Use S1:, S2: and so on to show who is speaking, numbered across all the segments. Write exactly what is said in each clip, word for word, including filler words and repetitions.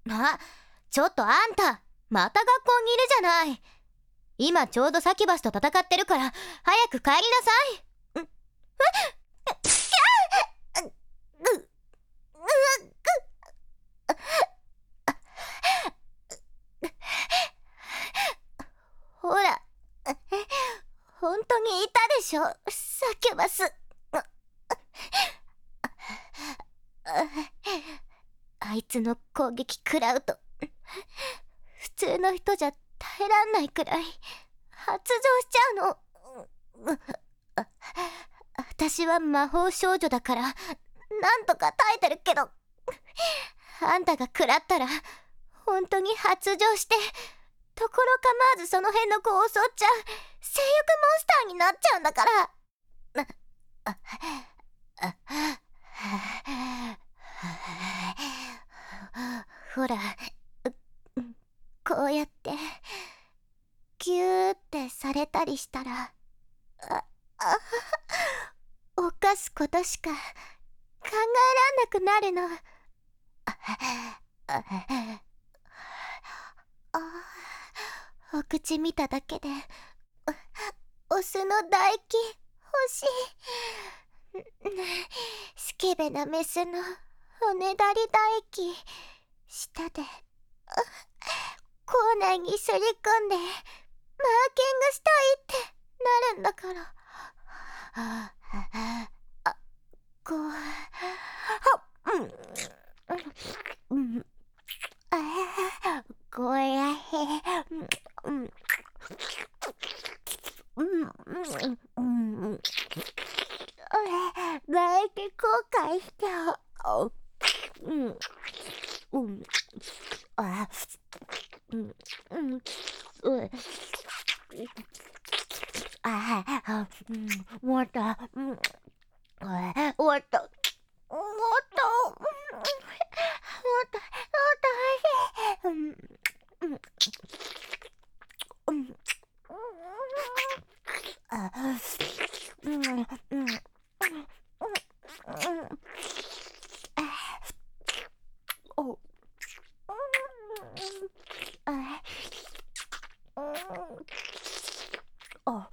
S1: あ、ちょっとあんた、また学校にいるじゃない。今ちょうどサキュバスと戦ってるから早く帰りなさい。んえほら、本当にいたでしょ、サキュバス。あいつの攻撃食らうと普通の人じゃ耐えらんないくらい発情しちゃうの。私は魔法少女だからなんとか耐えてるけど、あんたが食らったら本当に発情してところ構わずその辺の子を襲っちゃう性欲モンスターになっちゃうんだから。ほら、こうやってギューってされたりしたら、ああ犯すことしか考えらんなくなるの。あお口見ただけでオスの唾液欲しい。スケベなメスのおねだり唾液舌で口内にすり込んでマーキングしたいってなるんだから。あこううんあこやへうんうんうん唾液後悔してうんうんあうんうんうんああうん終わったうん終わった終わった終わった終わったうんうんあうんうんおああ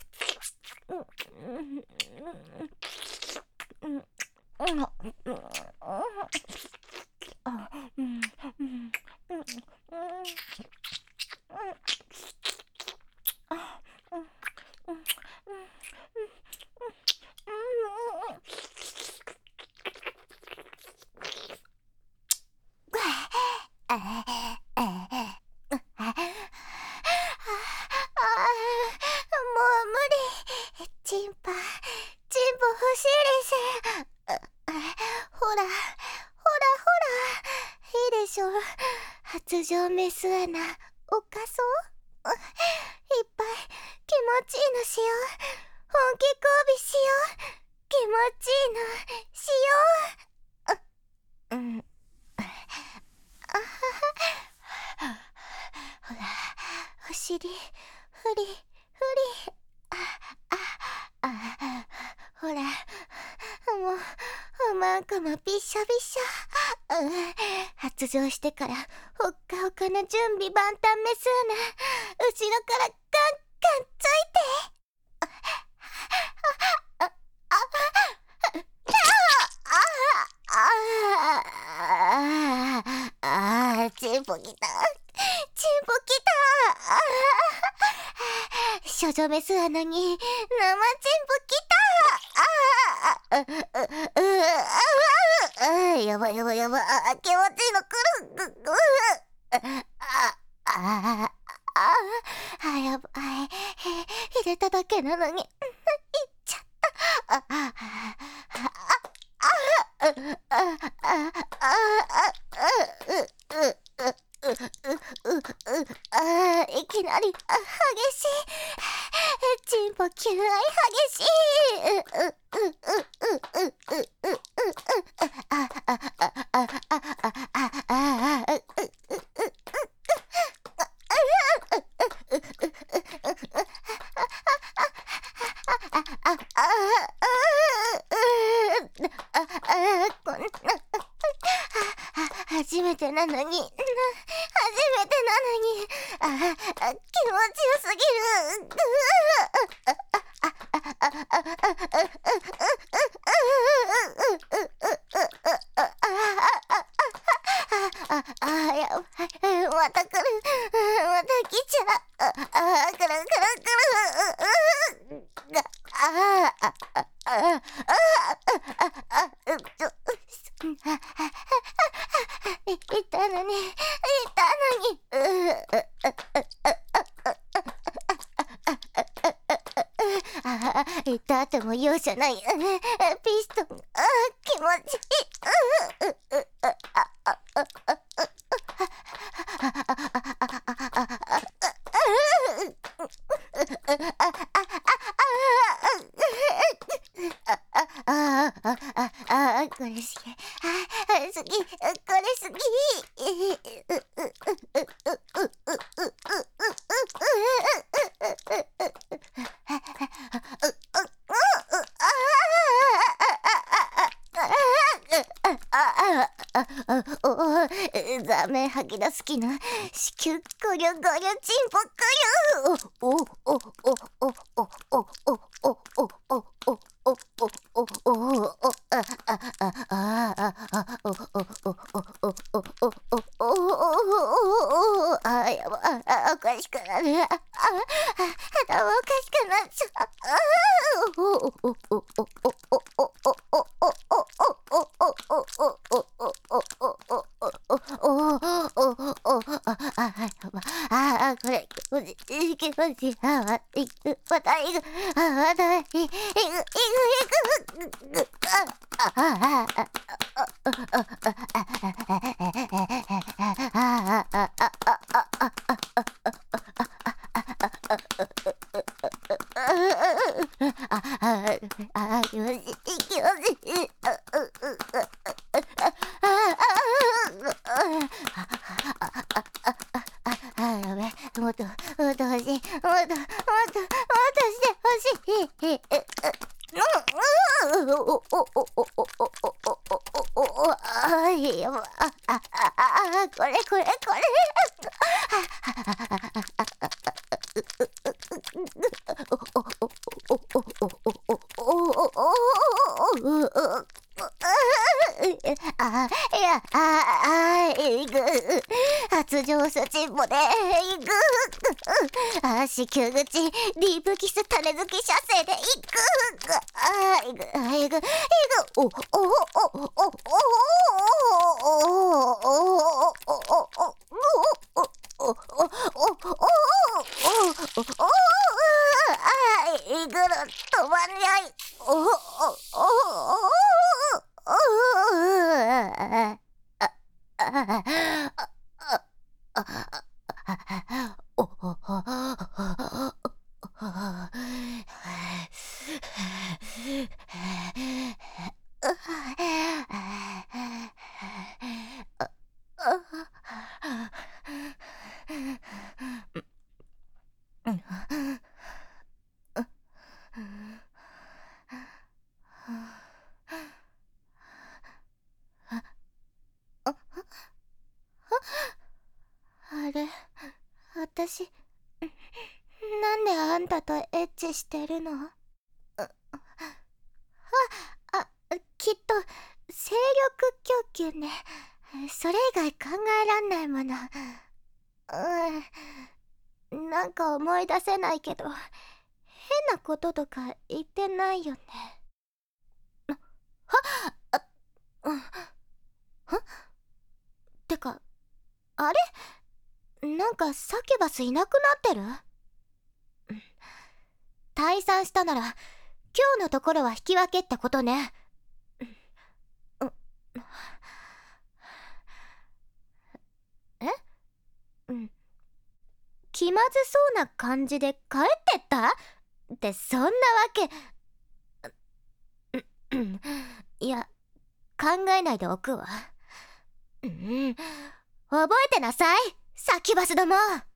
S1: 発情メス穴おかそういっぱい気持ちいいのしよう。本気交尾しよう。気持ちいいのしよう。うんほらお尻フリフリあああほらもうおまんこもびしょびしょ、うん、発情してからほっかほかの準備万端メスーナ後ろからガンガンついてあああああチンポきたチンポきた少女メス穴に生チンポきたああやばいやばいやばい気持ちいいのくるあああやばい入れただけなのにいっちゃったああいきなり激しいチンポ求愛激しい初めてなのに、初めてなのに、あ、あ、気持ちよすぎる。あ、あ、やばい。また来る。また来ちゃう。あ、あ、来る来る来る。あ、あ、あ、あ、あ、あ、あ、ちょ、いたのに、いたのに。あ、いたっても容赦ない。ピストン、あ、気持ちいい。ああ、ああ、ああ、これ好き。あ、好き、これ好き。ザメ吐き出す気な子宮ゴリョゴリョチンポゴリョおおおおおおおおおおおおおおああああああおおおおおおおおおあやばあおかしくなるああ頭おかしくなっちゃうおおおおおおおおおあ、これ、気持ちいい、気持ちいい、あ、ま、いく、またいく、あ、またいく、いく、いく、いく、あ、あ、あ、あ、あ、気持ちいい、気持ちいい、やべ、もっと、もっと欲しい、もっと、もっと、もっとして欲しい。あ、いやば、あ、あ、あ、これ、これ、これ。あ、いや、あ、あ、いく。発情スチンポで、いく。あ、子宮口、ディープキス種付き射精で、いく。あ、いく、あ、いく、いく。お、お、お、お、お、お、お、止まんない。おおおおあれ、私、なんであんたとエッチしてるの？あ、あ、きっと、精力供給ね。それ以外考えらんないもの。うん、なんか思い出せないけど、変なこととか言ってないよね。はっ、あ、うん、はっ、てか、あれ？なんかサキュバスいなくなってる？退散したなら、今日のところは引き分けってことね。え？うん。気まずそうな感じで帰ってったってそんなわけ。いや、考えないでおくわ。うん、覚えてなさい、サキュバスども。